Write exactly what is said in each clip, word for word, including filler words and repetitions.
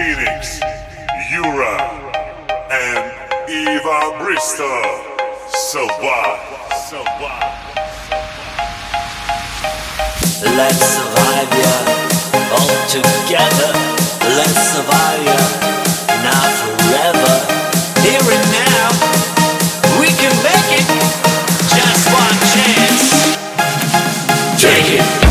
Phoenix, Yura, and Eva Bristol. So what? So what? Let's survive, yeah, all together. Let's survive, yeah, now forever. Here and now, we can make it. Just one chance. Take it.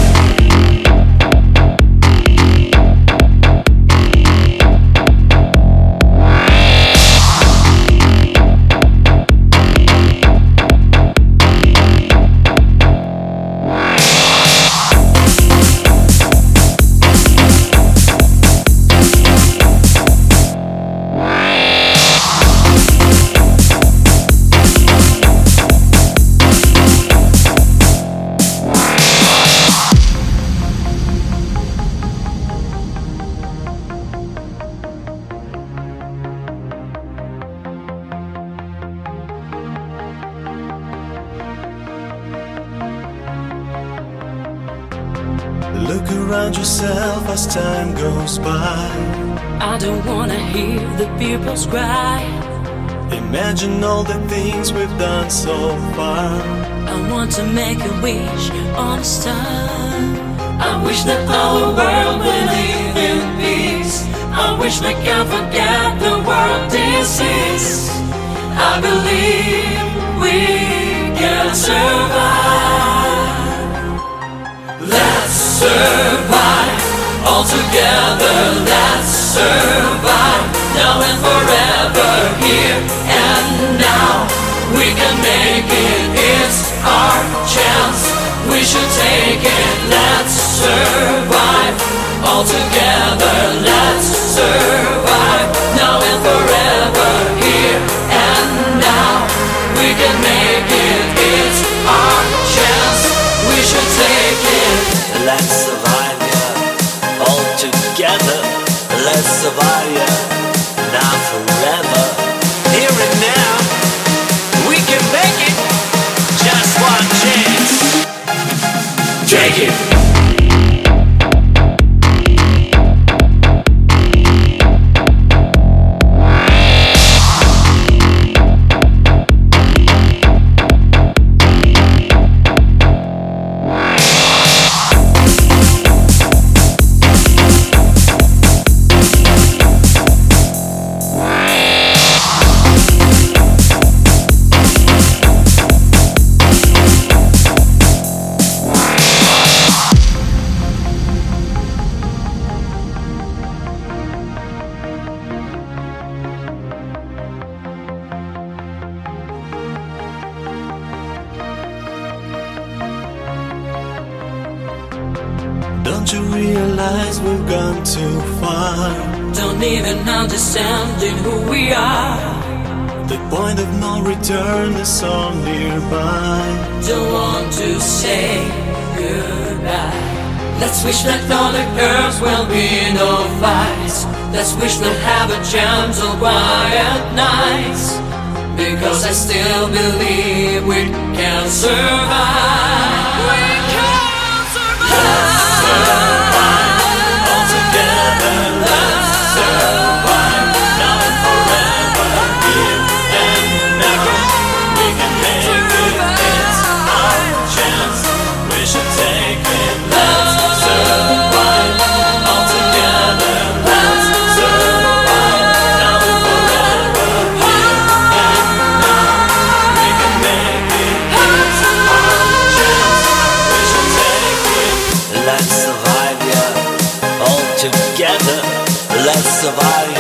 Look around yourself as time goes by. I don't wanna hear the people's cry. Imagine all the things we've done so far. I want to make a wish on a star. I wish that our world will live in peace. I wish we can forget the world disease. I believe we can survive. Let's survive all together. Let's survive now and forever. Here and now, we can make it. It's our chance. We should take it. Let's survive all together. Let's survive now and forever. Here and now, we can make it. It's our chance. We should take it. Let's survive, yeah, all together. Let's survive, yeah, now forever. Here and now, we can make it. Just one chance. Take it. Don't you realize we've gone too far? Don't even understanding who we are. The point of no return is so nearby. Don't want to say goodbye. Let's wish that on the earth will be no fights. Let's wish we'll have a gentle, quiet night. Because I still believe we can survive. We can survive. Let's survive all together. Let's survive now and forever. Here and now, we can make it. It's our chance. We should take it. Let's survive all together. Let's survive now and forever. Here and now, we can make it. It's our chance. We should take it. Let's survive, yeah, all together. Let's survive.